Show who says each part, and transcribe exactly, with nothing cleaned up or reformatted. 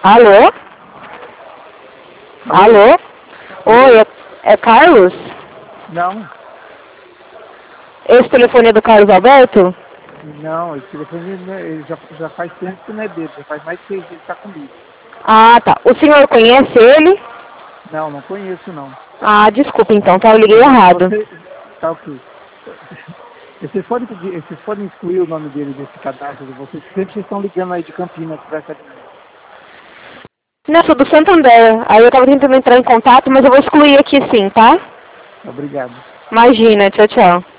Speaker 1: Alô? Alô? Oi, é, é Carlos?
Speaker 2: Não,
Speaker 1: Esse telefone é do Carlos Alberto?
Speaker 2: não, esse telefone não é- ele já, já faz tempo que não é dele, já faz mais de seis dias que está comigo.
Speaker 1: Ah, tá. O senhor conhece ele?
Speaker 2: Não, não conheço não.
Speaker 1: Ah, desculpa então, tá? Eu liguei
Speaker 2: Vo-
Speaker 1: errado.
Speaker 2: Você, tá ok. Vocês podem, pedir, vocês podem excluir o nome dele desse cadastro de vocês, porque sempre vocês estão ligando aí de Campinas para essa linha.
Speaker 1: Não, sou do Santander. Aí eu tava tentando entrar em contato, mas eu vou excluir aqui sim, tá?
Speaker 2: Obrigado.
Speaker 1: Imagina, tchau, tchau.